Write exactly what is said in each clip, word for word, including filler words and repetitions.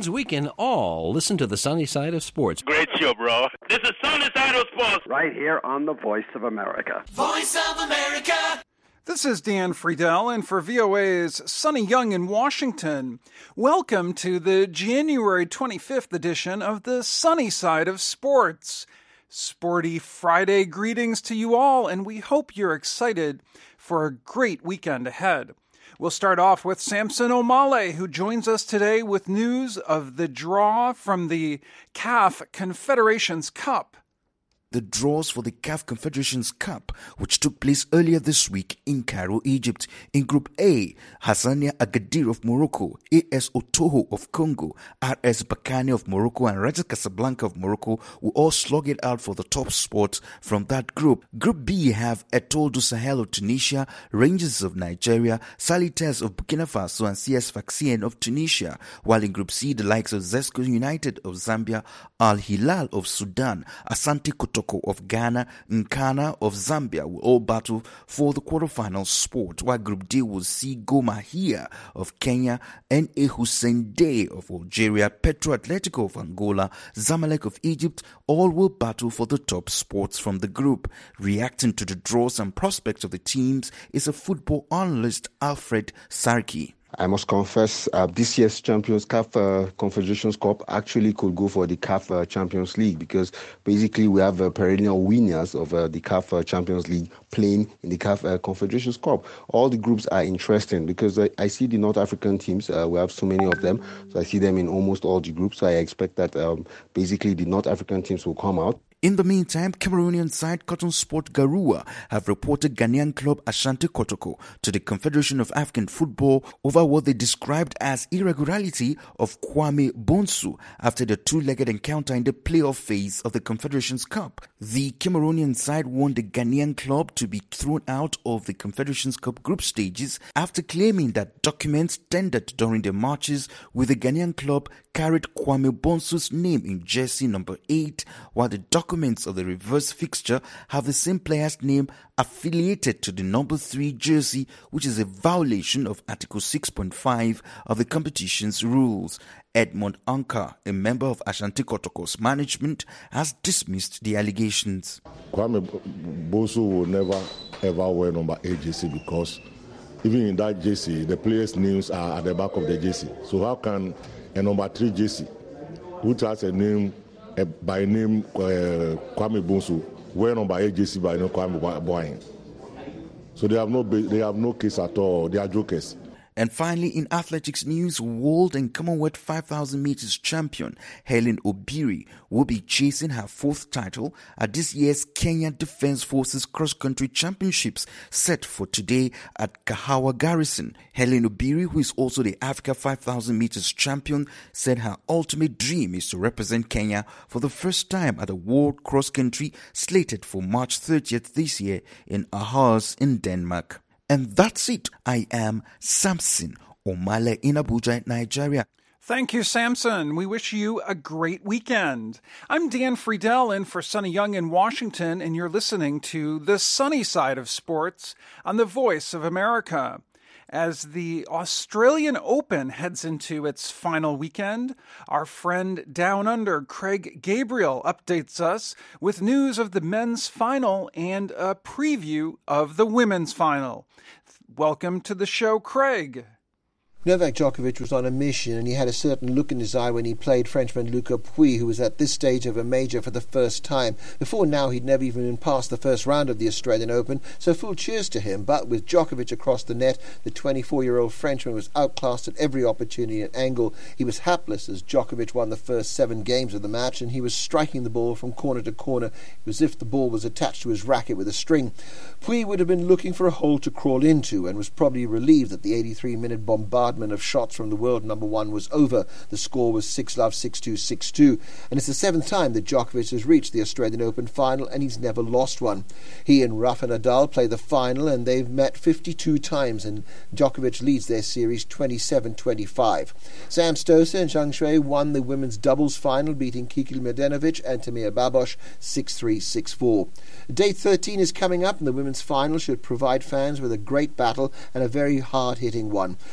means we can all listen to the sunny side of sports. Great show, bro. This is Sunny Side of Sports. Right here on the Voice of America. Voice of America. This is Dan Friedel, and for V O A's Sonny Young in Washington, welcome to the January twenty-fifth edition of the Sunny Side of Sports. Sporty Friday greetings to you all, and we hope you're excited for a great weekend ahead. We'll start off with Samson Omale, who joins us today with news of the draw from the C A F Confederations Cup. The draws for the C A F Confederations Cup, which took place earlier this week in Cairo, Egypt. In Group A, Hassania Agadir of Morocco, A S Otoho of Congo, R S Bakane of Morocco, and Raja Casablanca of Morocco will all slog it out for the top spot from that group. Group B have Etoile du Sahel of Tunisia, Rangers of Nigeria, Salites of Burkina Faso, and C S Sfaxien of Tunisia. While in Group C, the likes of Zesco United of Zambia, Al Hilal of Sudan, Asante Kotoko of Ghana, Nkana of Zambia will all battle for the quarterfinal spot, while Group D will see Gor Mahia of Kenya, N A Hussein Dey of Algeria, Petro Atletico of Angola, Zamalek of Egypt, all will battle for the top spots from the group. Reacting to the draws and prospects of the teams is a football analyst, Alfred Sarki. I must confess, uh, this year's Champions C A F uh, Confederations Cup actually could go for the C A F uh, Champions League, because basically we have uh, perennial winners of uh, the C A F uh, Champions League playing in the C A F uh, Confederations Cup. All the groups are interesting because uh, I see the North African teams, uh, we have so many of them, so I see them in almost all the groups, so I expect that um, basically the North African teams will come out. In the meantime, Cameroonian side Cotton Sport Garua have reported Ghanaian club Ashanti Kotoko to the Confederation of African Football over what they described as irregularity of Kwame Bonsu after the two-legged encounter in the playoff phase of the Confederations Cup. The Cameroonian side warned the Ghanaian club to be thrown out of the Confederations Cup group stages after claiming that documents tendered during their matches with the Ghanaian club carried Kwame Bonsu's name in jersey number eight, while the documents of the reverse fixture have the same player's name affiliated to the number three jersey, which is a violation of Article six point five of the competition's rules. Edmond Anka, a member of Ashanti Kotoko's management, has dismissed the allegations. Kwame Bonsu will never ever wear number eight jersey, because even in that jersey, the players' names are at the back of the jersey. So how can a number three jersey, which has a name uh, by name uh, Kwame Bonsu, wear number eight jersey by name Kwame Boying? So they have no they have no case at all. They are jokers. And finally, in athletics news, World and Commonwealth five thousand meters champion Helen Obiri will be chasing her fourth title at this year's Kenya Defence Forces Cross-Country Championships set for today at Kahawa Garrison. Helen Obiri, who is also the Africa five thousand meters champion, said her ultimate dream is to represent Kenya for the first time at the World Cross Country slated for March thirtieth this year in Aarhus in Denmark. And that's it. I am Samson Omale in Abuja, Nigeria. Thank you, Samson. We wish you a great weekend. I'm Dan Friedel in for Sonny Young in Washington, and you're listening to The Sunny Side of Sports on the Voice of America. As the Australian Open heads into its final weekend, our friend Down Under, Craig Gabriel, updates us with news of the men's final and a preview of the women's final. Welcome to the show, Craig. Novak Djokovic was on a mission, and he had a certain look in his eye when he played Frenchman Luca Pouille, who was at this stage of a major for the first time. Before now, he'd never even been past the first round of the Australian Open, so full cheers to him. But with Djokovic across the net, the twenty-four-year-old Frenchman was outclassed at every opportunity and angle. He was hapless as Djokovic won the first seven games of the match, and he was striking the ball from corner to corner as if the ball was attached to his racket with a string. Pouille would have been looking for a hole to crawl into, and was probably relieved that the eighty-three-minute bombardment of shots from the world number one was over. The score was six love, six two, six two. And it's the seventh time that Djokovic has reached the Australian Open final, and he's never lost one. He and Rafa Nadal play the final, and they've met fifty-two times, and Djokovic leads their series twenty-seven twenty-five. Sam Stosur and Zhang Shui won the women's doubles final, beating Kikil Mladenovic and Tamir Babos six three, six four. Day thirteen is coming up, and the women's final should provide fans with a great battle and a very hard-hitting one. Petra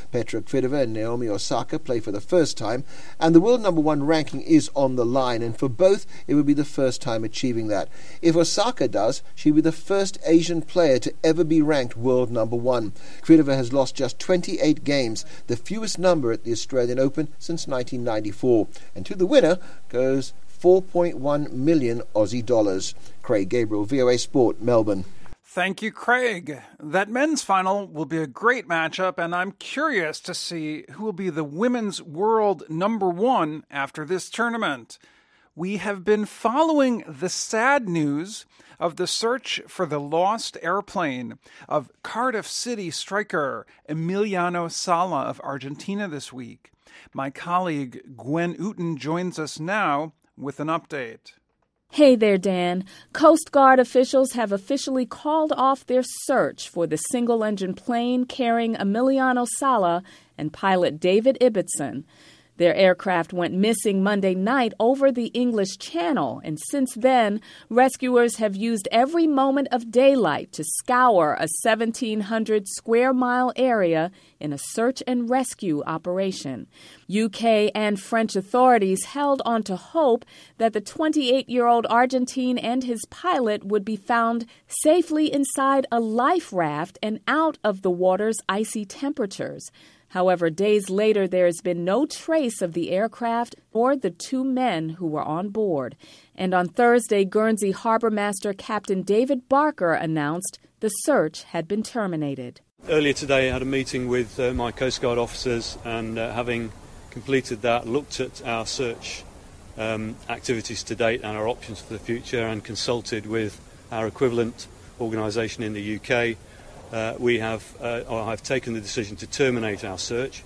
Kvitova and Naomi Osaka play for the first time, and the world number one ranking is on the line, and for both it would be the first time achieving that. If Osaka does, she'll be the first Asian player to ever be ranked world number one. Kvitova has lost just twenty-eight games, the fewest number at the Australian Open since nineteen ninety-four, and to the winner goes four point one million Aussie dollars. Craig Gabriel, V O A Sport, Melbourne. Thank you, Craig. That men's final will be a great matchup, and I'm curious to see who will be the women's world number one after this tournament. We have been following the sad news of the search for the lost airplane of Cardiff City striker Emiliano Sala of Argentina this week. My colleague Gwen Uten joins us now with an update. Hey there, Dan. Coast Guard officials have officially called off their search for the single-engine plane carrying Emiliano Sala and pilot David Ibbotson. Their aircraft went missing Monday night over the English Channel, and since then, rescuers have used every moment of daylight to scour a seventeen hundred square mile area in a search and rescue operation. U K and French authorities held on to hope that the twenty-eight-year-old Argentine and his pilot would be found safely inside a life raft and out of the water's icy temperatures. However, days later, there has been no trace of the aircraft or the two men who were on board. And on Thursday, Guernsey Harbour Master Captain David Barker announced the search had been terminated. Earlier today, I had a meeting with uh, my Coast Guard officers, and uh, having completed that, looked at our search um, activities to date and our options for the future, and consulted with our equivalent organisation in the U K. Uh, we have, uh, or I've taken the decision to terminate our search,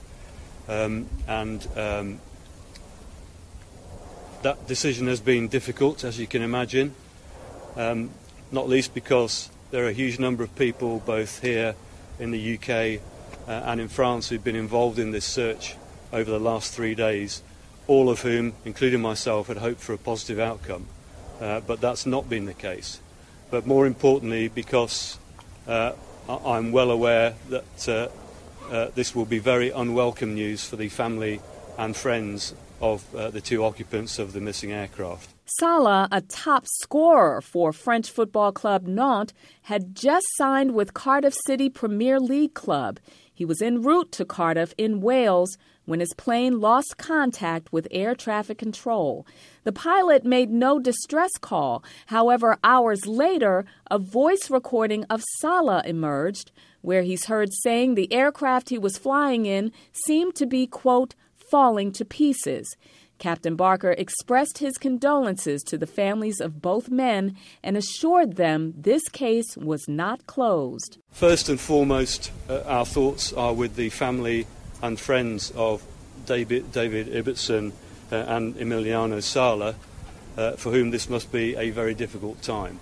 um, and um, that decision has been difficult, as you can imagine, um, not least because there are a huge number of people, both here in the U K uh, and in France, who've been involved in this search over the last three days, all of whom, including myself, had hoped for a positive outcome, uh, but that's not been the case. But more importantly, because uh, I'm well aware that uh, uh, this will be very unwelcome news for the family and friends of uh, the two occupants of the missing aircraft. Sala, a top scorer for French football club Nantes, had just signed with Cardiff City Premier League club. He was en route to Cardiff in Wales when his plane lost contact with air traffic control. The pilot made no distress call. However, hours later, a voice recording of Sala emerged, where he's heard saying the aircraft he was flying in seemed to be, quote, falling to pieces. Captain Barker expressed his condolences to the families of both men and assured them this case was not closed. First and foremost, uh, our thoughts are with the family and friends of David, David Ibbotson uh, and Emiliano Sala, uh, for whom this must be a very difficult time.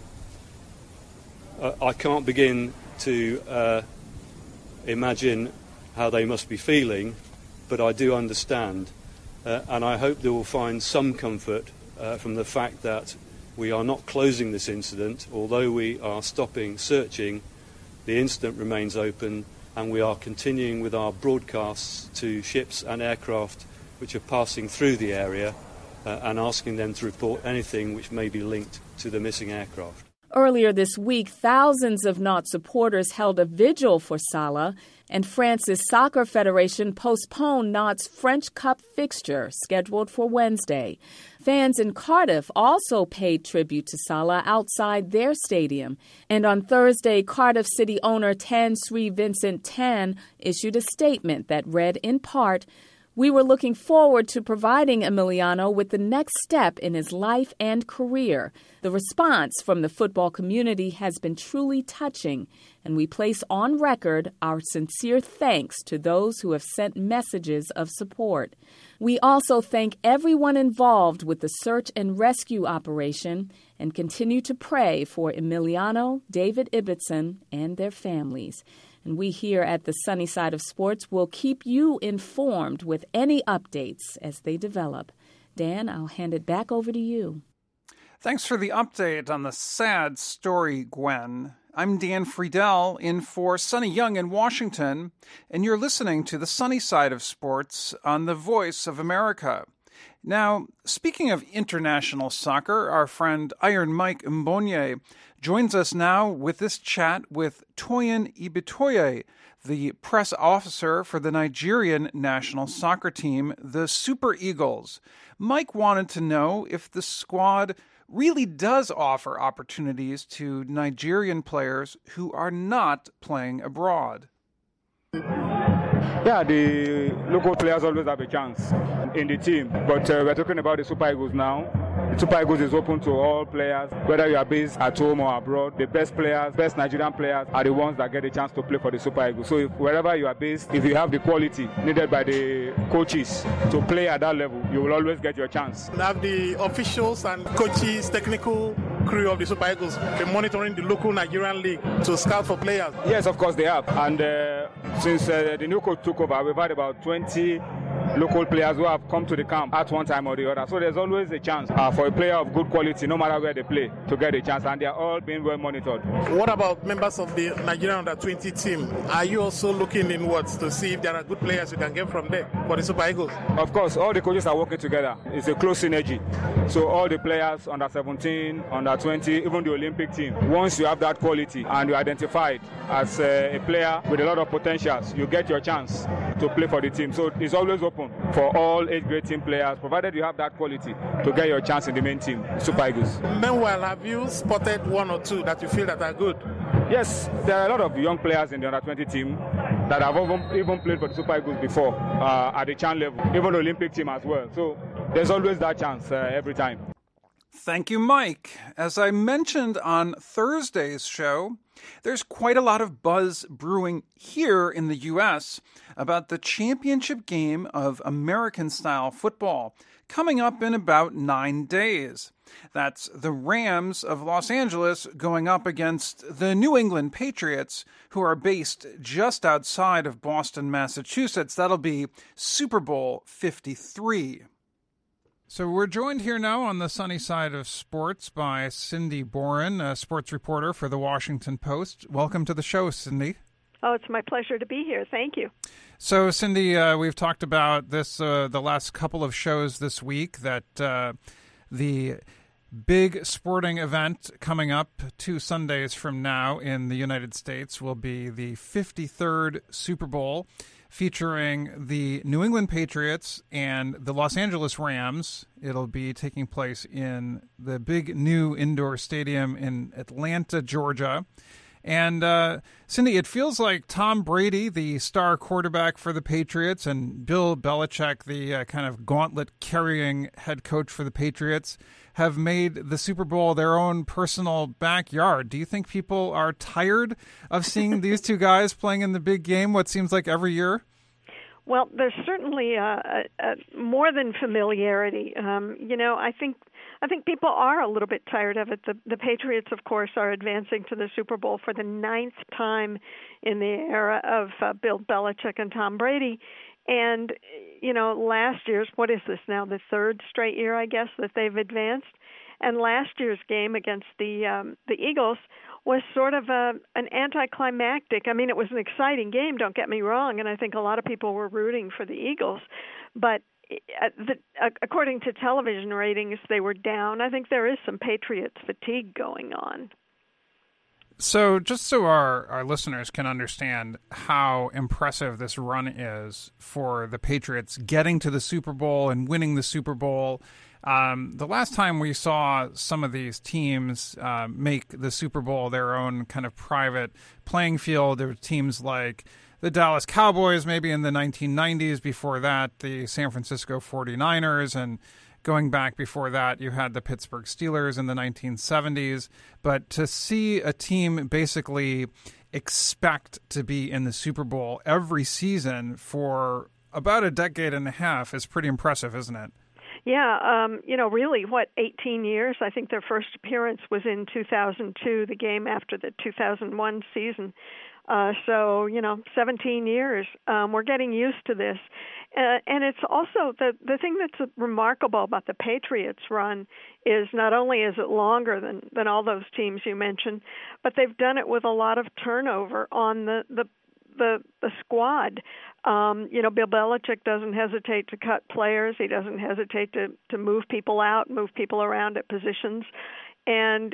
Uh, I can't begin to uh, imagine how they must be feeling, but I do understand. Uh, and I hope they will find some comfort uh, from the fact that we are not closing this incident. Although we are stopping searching, the incident remains open, and we are continuing with our broadcasts to ships and aircraft which are passing through the area uh, and asking them to report anything which may be linked to the missing aircraft. Earlier this week, thousands of Nantes supporters held a vigil for Sala, and France's Soccer Federation postponed Nantes' French Cup fixture, scheduled for Wednesday. Fans in Cardiff also paid tribute to Sala outside their stadium. And on Thursday, Cardiff City owner Tan Sri Vincent Tan issued a statement that read in part, "We were looking forward to providing Emiliano with the next step in his life and career. The response from the football community has been truly touching, and we place on record our sincere thanks to those who have sent messages of support. We also thank everyone involved with the search and rescue operation and continue to pray for Emiliano, David Ibbotson, and their families." And we here at the Sunny Side of Sports will keep you informed with any updates as they develop. Dan, I'll hand it back over to you. Thanks for the update on the sad story, Gwen. I'm Dan Friedel in for Sonny Young in Washington, and you're listening to the sunny side of sports on the Voice of America. Now, speaking of international soccer, our friend Iron Mike Mbonye joins us now with this chat with Toyin Ibitoye, the press officer for the Nigerian national soccer team, the Super Eagles. Mike wanted to know if the squad really does offer opportunities to Nigerian players who are not playing abroad. Yeah, the local players always have a chance in the team, but uh, we're talking about the Super Eagles now. The Super Eagles is open to all players, whether you are based at home or abroad. The best players, best Nigerian players are the ones that get a chance to play for the Super Eagles. So if, wherever you are based, if you have the quality needed by the coaches to play at that level, you will always get your chance. We have the officials and coaches, technical crew of the Super Eagles been monitoring the local Nigerian league to scout for players. Yes, of course they have. And uh, since uh, the new coach took over, we've had about twenty local players who have come to the camp at one time or the other. So there's always a chance uh, for a player of good quality, no matter where they play, to get a chance. And they are all being well monitored. What about members of the Nigerian under twenty team? Are you also looking inwards to see if there are good players you can get from there for the Super Eagles? Of course, all the coaches are working together. It's a close synergy. So all the players under seventeen, under twenty, even the Olympic team, once you have that quality and you're identified as a, a player with a lot of potentials, you get your chance to play for the team. So it's always open for all age-grade team players, provided you have that quality to get your chance in the main team, Super Eagles. Meanwhile, have you spotted one or two that you feel that are good? Yes, there are a lot of young players in the under twenty team that have even, even played for the Super Eagles before uh, at the CHAN level, even the Olympic team as well. So there's always that chance uh, every time. Thank you, Mike. As I mentioned on Thursday's show, there's quite a lot of buzz brewing here in the U S about the championship game of American-style football coming up in about nine days. That's the Rams of Los Angeles going up against the New England Patriots, who are based just outside of Boston, Massachusetts. That'll be Super Bowl fifty-three. So we're joined here now on the sunny side of sports by Cindy Boren, a sports reporter for The Washington Post. Welcome to the show, Cindy. Oh, it's my pleasure to be here. Thank you. So, Cindy, uh, we've talked about this uh, the last couple of shows this week, that uh, the big sporting event coming up two Sundays from now in the United States will be the fifty-third Super Bowl, featuring the New England Patriots and the Los Angeles Rams. It'll be taking place in the big new indoor stadium in Atlanta, Georgia. And, uh, Cindy, it feels like Tom Brady, the star quarterback for the Patriots, and Bill Belichick, the uh, kind of gauntlet-carrying head coach for the Patriots, have made the Super Bowl their own personal backyard. Do you think people are tired of seeing these two guys playing in the big game, what seems like every year? Well, there's certainly a, a, a more than familiarity. Um, you know, I think I think people are a little bit tired of it. The, the Patriots, of course, are advancing to the Super Bowl for the ninth time in the era of uh, Bill Belichick and Tom Brady. And, you know, last year's, what is this now, the third straight year, I guess, that they've advanced? And last year's game against the um, the Eagles was sort of a, an anticlimactic. I mean, it was an exciting game, don't get me wrong, and I think a lot of people were rooting for the Eagles. But uh, the, uh, according to television ratings, they were down. I think there is some Patriots fatigue going on. So just so our, our listeners can understand how impressive this run is for the Patriots getting to the Super Bowl and winning the Super Bowl, um, the last time we saw some of these teams uh, make the Super Bowl their own kind of private playing field, there were teams like the Dallas Cowboys maybe in the nineteen nineties. Before that, the San Francisco forty-niners, and going back before that, you had the Pittsburgh Steelers in the nineteen seventies. But to see a team basically expect to be in the Super Bowl every season for about a decade and a half is pretty impressive, isn't it? Yeah, um, you know, really, what, eighteen years? I think their first appearance was in two thousand two, the game after the two thousand one season. Uh, so, you know, seventeen years. Um, we're getting used to this. Uh, and it's also the, the thing that's remarkable about the Patriots run is not only is it longer than, than all those teams you mentioned, but they've done it with a lot of turnover on the, the, the, the squad. Um, you know, Bill Belichick doesn't hesitate to cut players. He doesn't hesitate to, to move people out, move people around at positions. And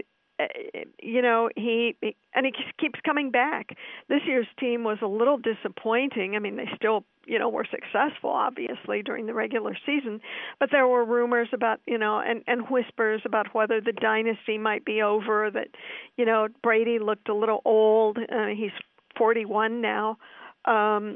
you know, he, he and he keeps coming back. This year's team was a little disappointing. I mean, they still, you know, were successful, obviously, during the regular season. But there were rumors about, you know, and, and whispers about whether the dynasty might be over, that, you know, Brady looked a little old. Uh, he's forty-one now. Um,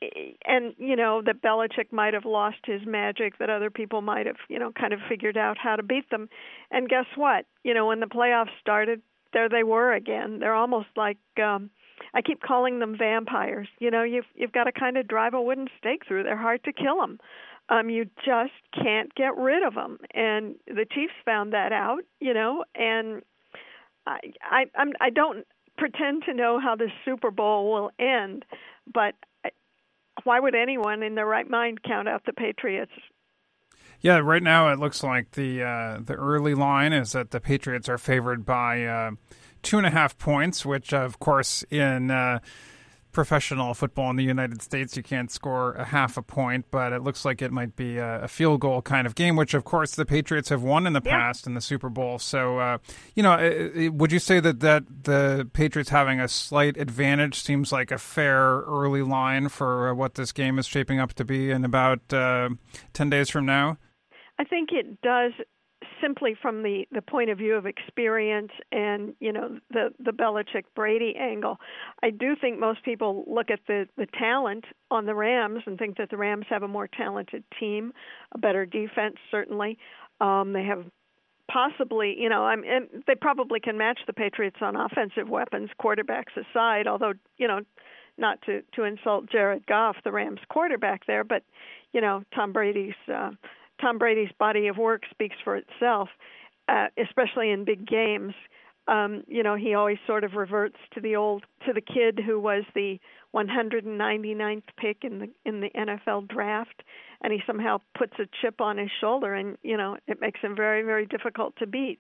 and, you know, that Belichick might have lost his magic, that other people might have, you know, kind of figured out how to beat them. And guess what? You know, when the playoffs started, there they were again. They're almost like, um, I keep calling them vampires. You know, you've, you've got to kind of drive a wooden stake through. They're hard to kill them. Um, you just can't get rid of them. And the Chiefs found that out, you know, and I, I, I'm, I don't pretend to know how this Super Bowl will end, but why would anyone in their right mind count out the Patriots? Yeah, right now it looks like the uh, the early line is that the Patriots are favored by uh, two and a half points, which, of course, in uh, professional football in the United States, you can't score a half a point, but it looks like it might be a, a field goal kind of game, which, of course, the Patriots have won in the yeah. past in the Super Bowl. So, uh, you know, it, it, would you say that, that the Patriots having a slight advantage seems like a fair early line for uh, what this game is shaping up to be in about uh, ten days from now? I think it does, simply from the, the point of view of experience and, you know, the, the Belichick-Brady angle. I do think most people look at the, the talent on the Rams and think that the Rams have a more talented team, a better defense, certainly. Um, they have possibly, you know, I'm, and they probably can match the Patriots on offensive weapons, quarterbacks aside, although, you know, not to, to insult Jared Goff, the Rams quarterback there, but, you know, Tom Brady's uh, Tom Brady's body of work speaks for itself, uh, especially in big games. Um, you know, he always sort of reverts to the old, to the kid who was the one hundred ninety-ninth pick in the in the N F L draft, and he somehow puts a chip on his shoulder, and you know, it makes him very, very difficult to beat.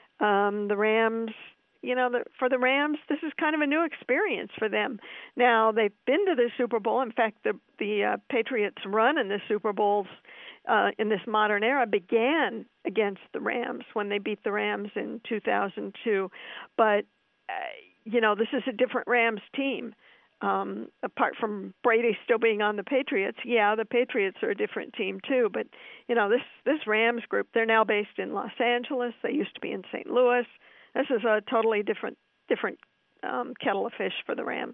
Um, the Rams, you know, the, for the Rams, this is kind of a new experience for them. Now, they've been to the Super Bowl. In fact, the the uh, Patriots' run in the Super Bowls Uh, in this modern era began against the Rams when they beat the Rams in two thousand two. But, uh, you know, this is a different Rams team. Um, apart from Brady still being on the Patriots, yeah, the Patriots are a different team too. But, you know, this, this Rams group, they're now based in Los Angeles. They used to be in Saint Louis. This is a totally different, different um, kettle of fish for the Rams.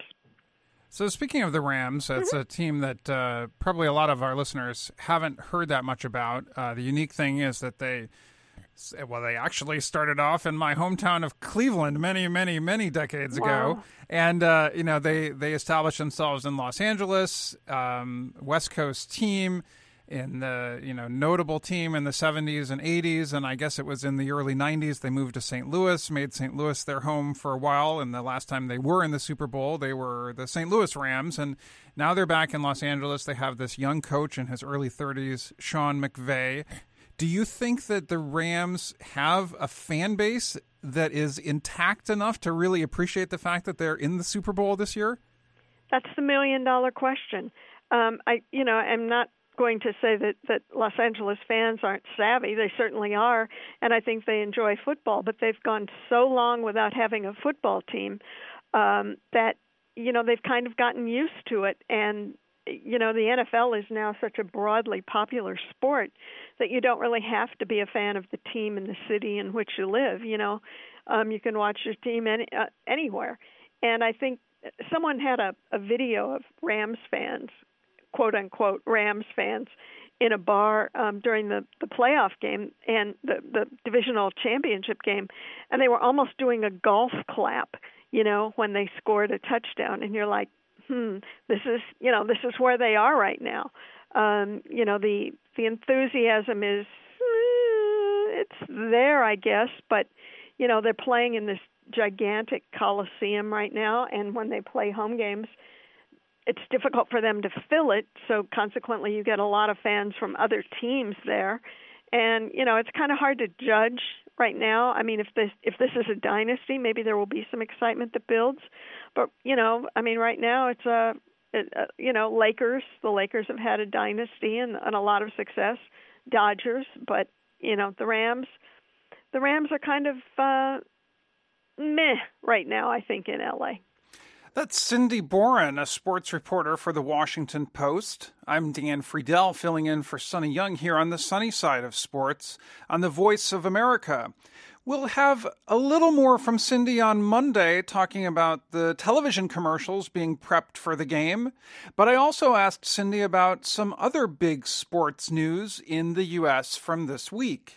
So speaking of the Rams, it's mm-hmm. a team that uh, probably a lot of our listeners haven't heard that much about. Uh, the unique thing is that they, well, they actually started off in my hometown of Cleveland many, many, many decades wow. ago. And, uh, you know, they, they established themselves in Los Angeles, um, West Coast team, in the, you know, notable team in the seventies and eighties, and I guess it was in the early nineties they moved to Saint Louis, made Saint Louis their home for a while, and the last time they were in the Super Bowl, they were the Saint Louis Rams, and now they're back in Los Angeles. They have this young coach in his early thirties, Sean McVay. Do you think that the Rams have a fan base that is intact enough to really appreciate the fact that they're in the Super Bowl this year? That's the million-dollar question. Um, I, you know, I'm not going to say that, that Los Angeles fans aren't savvy. They certainly are, and I think they enjoy football, but they've gone so long without having a football team um, that, you know, they've kind of gotten used to it. And, you know, the N F L is now such a broadly popular sport that you don't really have to be a fan of the team in the city in which you live. You know, um, you can watch your team any, uh, anywhere. And I think someone had a, a video of Rams fans, quote unquote Rams fans, in a bar um, during the, the playoff game and the, the divisional championship game, and they were almost doing a golf clap, you know, when they scored a touchdown. And you're like, hmm, this is, you know, this is where they are right now. Um, you know, the the enthusiasm is, uh, it's there, I guess, but, you know, they're playing in this gigantic coliseum right now, and when they play home games, it's difficult for them to fill it, so consequently you get a lot of fans from other teams there. And, you know, it's kind of hard to judge right now. I mean, if this if this is a dynasty, maybe there will be some excitement that builds. But, you know, I mean, right now it's a, it, uh, you know, Lakers. The Lakers have had a dynasty and, and a lot of success. Dodgers, but, you know, the Rams, the Rams are kind of uh, meh right now, I think, in L A. That's Cindy Boren, a sports reporter for the Washington Post. I'm Dan Friedel, filling in for Sonny Young here on the sunny side of sports on the Voice of America. We'll have a little more from Cindy on Monday, talking about the television commercials being prepped for the game. But I also asked Cindy about some other big sports news in the U S from this week.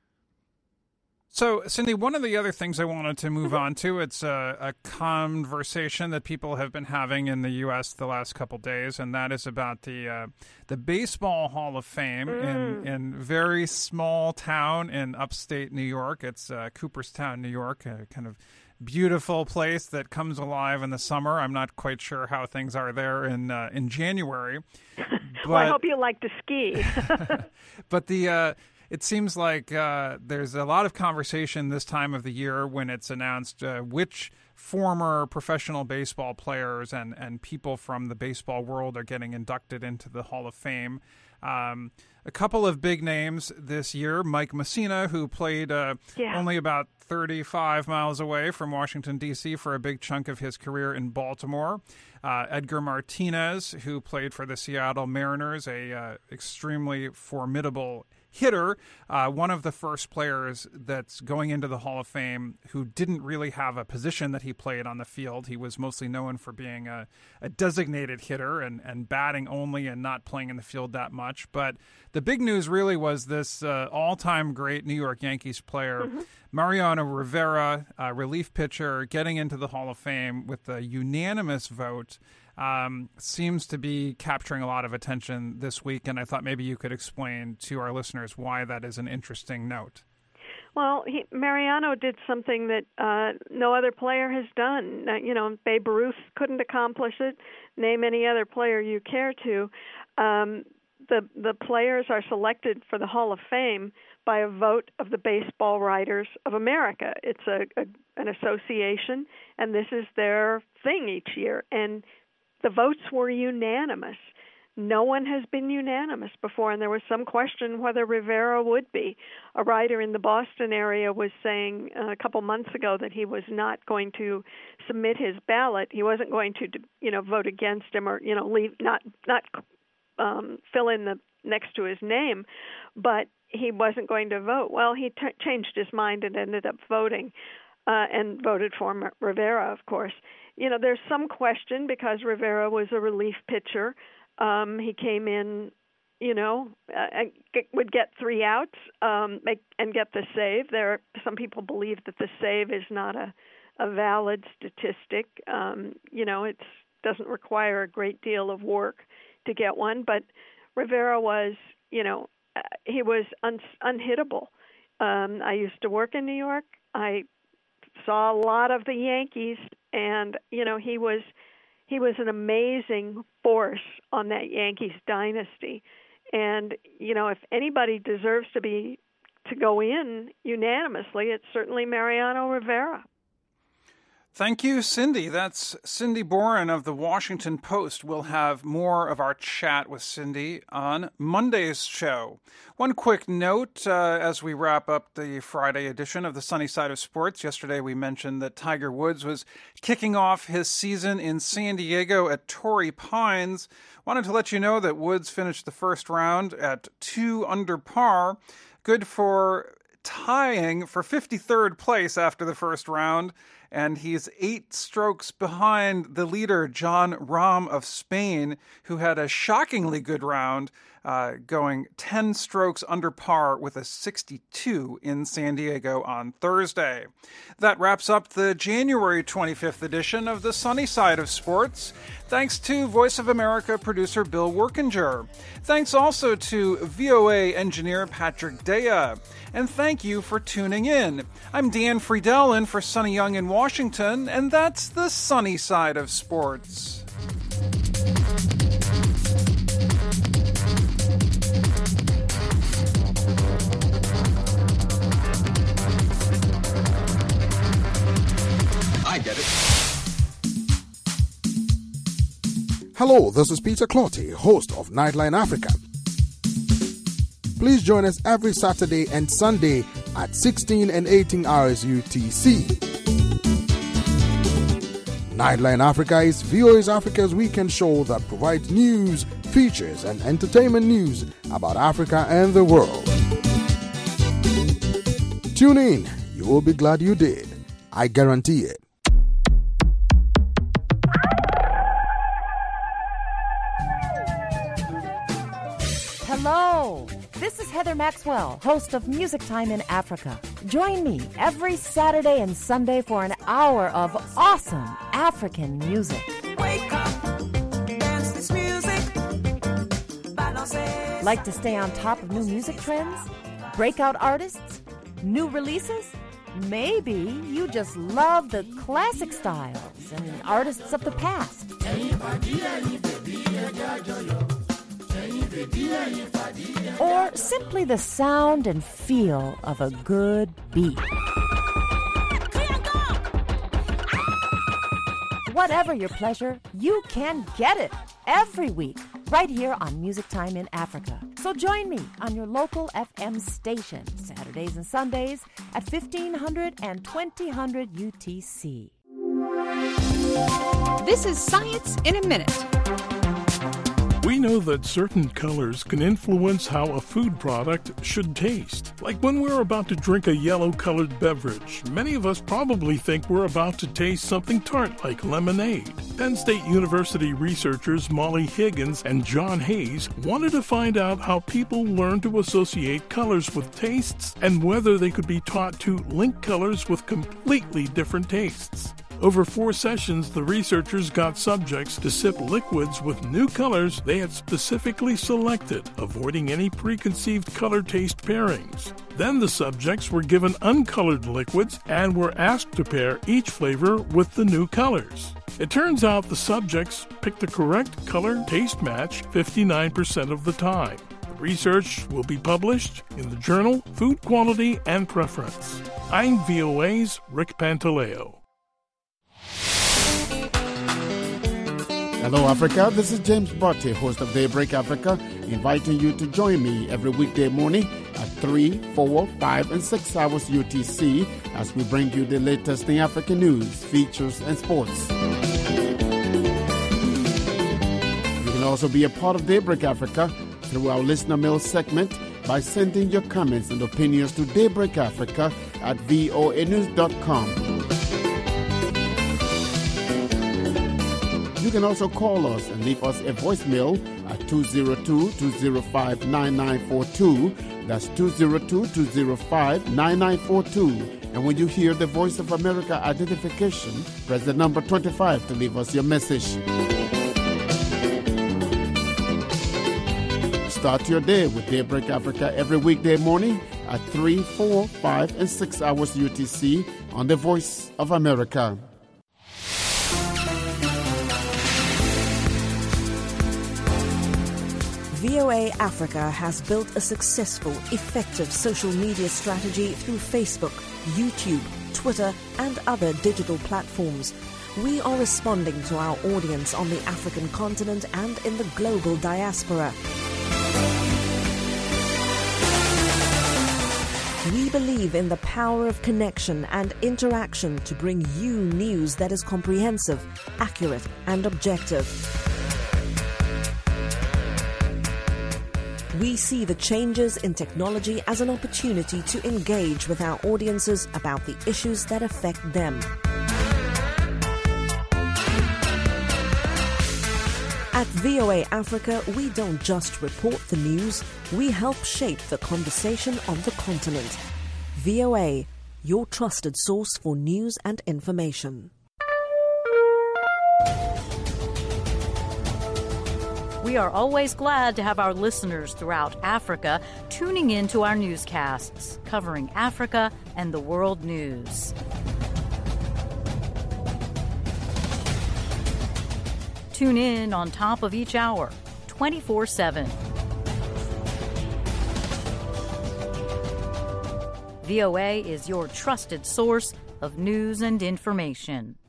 So, Cindy, one of the other things I wanted to move on to, it's a, a conversation that people have been having in the U S the last couple days, and that is about the uh, the Baseball Hall of Fame mm. in in very small town in upstate New York. It's uh, Cooperstown, New York, a kind of beautiful place that comes alive in the summer. I'm not quite sure how things are there in uh, in January. But, well, I hope you like to ski. but the... Uh, It seems like uh, there's a lot of conversation this time of the year when it's announced uh, which former professional baseball players and, and people from the baseball world are getting inducted into the Hall of Fame. Um, a couple of big names this year, Mike Mussina, who played uh, yeah. only about thirty-five miles away from Washington, D C for a big chunk of his career in Baltimore. Uh, Edgar Martinez, who played for the Seattle Mariners, a uh, extremely formidable hitter, uh, one of the first players that's going into the Hall of Fame who didn't really have a position that he played on the field. He was mostly known for being a, a designated hitter and, and batting only and not playing in the field that much. But the big news really was this uh, all-time great New York Yankees player, mm-hmm. Mariano Rivera, uh, relief pitcher, getting into the Hall of Fame with a unanimous vote. Um, seems to be capturing a lot of attention this week, and I thought maybe you could explain to our listeners why that is an interesting note. Well, he, Mariano did something that uh, no other player has done. Uh, you know, Babe Ruth couldn't accomplish it. Name any other player you care to. Um, the the players are selected for the Hall of Fame by a vote of the Baseball Writers of America. It's a, a an association, and this is their thing each year. And the votes were unanimous. No one has been unanimous before, and there was some question whether Rivera would be. A writer in the Boston area was saying uh, a couple months ago that he was not going to submit his ballot. He wasn't going to, you know, vote against him or, you know, leave not not um, fill in the next to his name, but he wasn't going to vote. Well, he t- changed his mind and ended up voting. Uh, and voted for Rivera, of course. You know, there's some question because Rivera was a relief pitcher. Um, he came in, you know, uh, and get, would get three outs um, make, and get the save. There are some people believe that the save is not a, a valid statistic. Um, you know, it doesn't require a great deal of work to get one. But Rivera was, you know, uh, he was un- unhittable. Um, I used to work in New York. I saw a lot of the Yankees, and you know he was he was an amazing force on that Yankees dynasty. And you know if anybody deserves to be to go in unanimously, it's certainly Mariano Rivera. Thank you, Cindy. That's Cindy Boren of the Washington Post. We'll have more of our chat with Cindy on Monday's show. One quick note uh, as we wrap up the Friday edition of the Sunny Side of Sports. Yesterday we mentioned that Tiger Woods was kicking off his season in San Diego at Torrey Pines. Wanted to let you know that Woods finished the first round at two under par. Good for tying for fifty-third place after the first round. And he's eight strokes behind the leader, Jon Rahm of Spain, who had a shockingly good round. uh, going ten strokes under par with a sixty-two in San Diego on Thursday. That wraps up the January twenty-fifth edition of the Sunny Side of Sports. Thanks to Voice of America producer Bill Workinger. Thanks also to V O A engineer Patrick Dea. And thank you for tuning in. I'm Dan Friedel in for Sonny Young in Washington, and that's the Sunny Side of Sports. I get it. Hello, this is Peter Clotty, host of Nightline Africa. Please join us every Saturday and Sunday at sixteen and eighteen hours U T C. Nightline Africa is V O A's Africa's weekend show that provides news, features, and entertainment news about Africa and the world. Tune in. You will be glad you did. I guarantee it. Hello, this is Heather Maxwell, host of Music Time in Africa. Join me every Saturday and Sunday for an hour of awesome African music. Wake up, dance this music. Like to stay on top of new music trends? Breakout artists? New releases? Maybe you just love the classic styles and artists of the past. Or simply the sound and feel of a good beat. Whatever your pleasure, you can get it every week right here on Music Time in Africa. So join me on your local F M station Saturdays and Sundays at fifteen hundred and twenty hundred U T C. This is Science in a Minute. We know that certain colors can influence how a food product should taste. Like when we're about to drink a yellow-colored beverage, many of us probably think we're about to taste something tart like lemonade. Penn State University researchers Molly Higgins and John Hayes wanted to find out how people learn to associate colors with tastes and whether they could be taught to link colors with completely different tastes. Over four sessions, the researchers got subjects to sip liquids with new colors they had specifically selected, avoiding any preconceived color-taste pairings. Then the subjects were given uncolored liquids and were asked to pair each flavor with the new colors. It turns out the subjects picked the correct color-taste match fifty-nine percent of the time. The research will be published in the journal Food Quality and Preference. I'm V O A's Rick Pantaleo. Hello, Africa. This is James Botte, host of Daybreak Africa, inviting you to join me every weekday morning at three, four, five, and six hours U T C as we bring you the latest in African news, features, and sports. You can also be a part of Daybreak Africa through our listener mail segment by sending your comments and opinions to Daybreak Africa at voa news dot com. You can also call us and leave us a voicemail at two oh two, two oh five, nine nine four two. That's two oh two, two oh five, nine nine four two. And when you hear the Voice of America identification, press the number twenty-five to leave us your message. Start your day with Daybreak Africa every weekday morning at three, four, five, and six hours U T C on the Voice of America. V O A Africa has built a successful, effective social media strategy through Facebook, YouTube, Twitter, and other digital platforms. We are responding to our audience on the African continent and in the global diaspora. We believe in the power of connection and interaction to bring you news that is comprehensive, accurate, and objective. We see the changes in technology as an opportunity to engage with our audiences about the issues that affect them. At V O A Africa, we don't just report the news, we help shape the conversation on the continent. V O A, your trusted source for news and information. We are always glad to have our listeners throughout Africa tuning in to our newscasts, covering Africa and the world news. Tune in on top of each hour, twenty-four seven. V O A is your trusted source of news and information.